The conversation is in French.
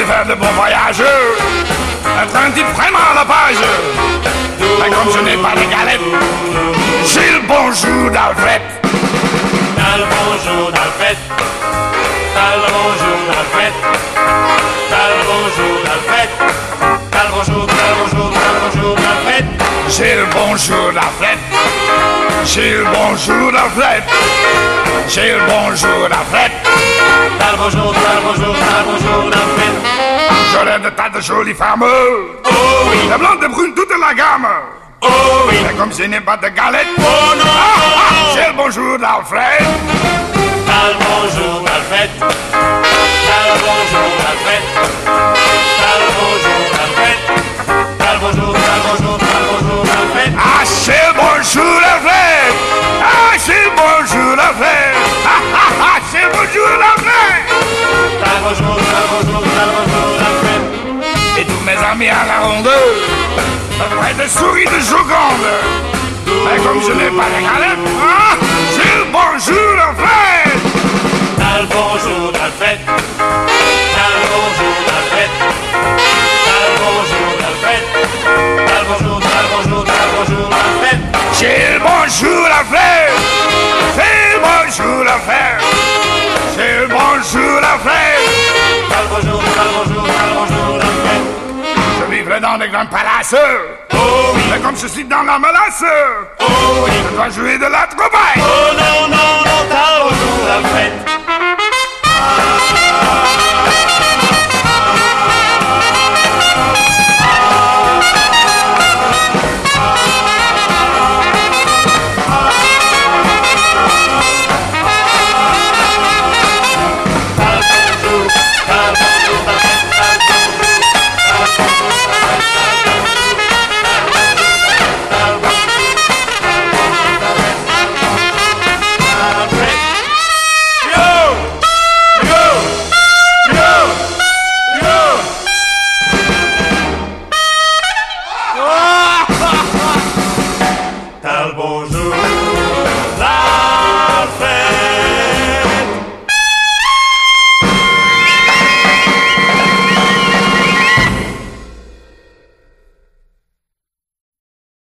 voulais faire de bons voyages, être un type vraiment à la page. Mais comme je n'ai pas de galette, j'ai le bonjour d'Alfred. T'as le bonjour d'Alfred. T'as le bonjour d'Alfred. T'as le bonjour d'Alfred. T'as le bonjour, t'as le bonjour, t'as le bonjour d'Alfred. J'ai le bonjour d'Alfred. J'ai le bonjour d'Alfred. J'ai le bonjour d'Alfred. T'as le bonjour, t'as le bonjour, t'as le bonjour d'Alfred. Je lève de tas de jolies femmes. Oh oui. La blonde, de brune, toute la gamme. Oh oui. Mais comme je n'ai pas de galette, Oh non. j'ai le bonjour d'Alfred. T'as le bonjour d'Alfred. T'as le bonjour d'Alfred. T'as le bonjour d'Alfred. T'as le bonjour, t'as le bonjour, t'as le bonjour d'Alfred. Ah, c'est le bonjour d'Alfred. Ah, c'est le bonjour d'Alfred. Ah, c'est le bonjour d'Alfred. T'as le bonjour, t'as le bonjour, t'as le bonjour d'Alfred. Et tous mes amis à la ronde me prennent des souris de Joconde. Mais comme je n'ai pas de galette, j'ai le bonjour d'Alfred. T'as le bonjour d'Alfred. T'as le bonjour d'Alfred. T'as le bonjour d'Alfred. T'as le bonjour, t'as le bonjour, t'as le bonjour d'Alfred. J'ai le bonjour d'Alfred. C'est le bonjour d'Alfred. C'est le bonjour d'Alfred. T'as le bonjour, t'as le bonjour, t'as le bonjour d'Alfred. Je vivrai dans de grands palaces. Oh oui. Mais comme je suis dans la menace, Oh oui. je dois jouer de la trouvaille. Oh non, non, non, t'as le bonjour d'Alfred.